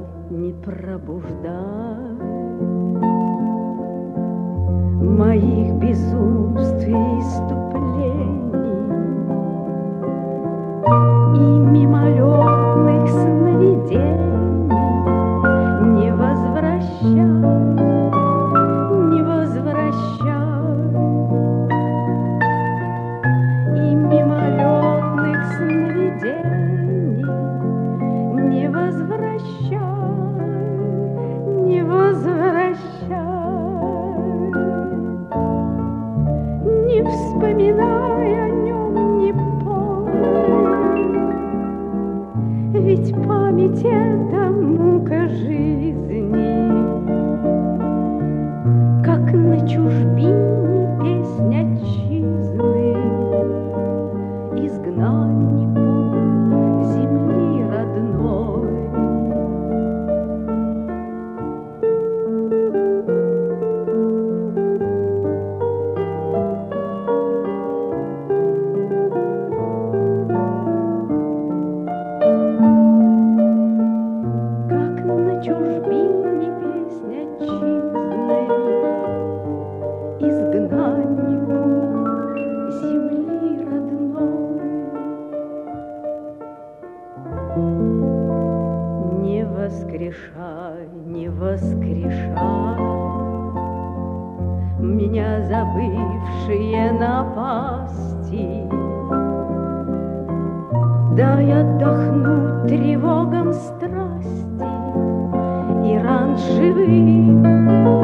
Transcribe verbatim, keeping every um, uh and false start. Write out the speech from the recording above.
не пробуждай моих безумств и иступлений и мимолетных сновидений. Не возвращай, не возвращай и мимолетных сновидений. Не возвращай, не возвращай. Не вспоминай о нем, не помни, ведь память — это мука жизни. Как на чужбине песнь отчизны изгнаннику земли родной. Чужбине песнь отчизны изгнаннику земли родной. Не воскрешай, не воскрешай меня забывшие напасти. Дай отдохнуть тревогам страсти и ран живых.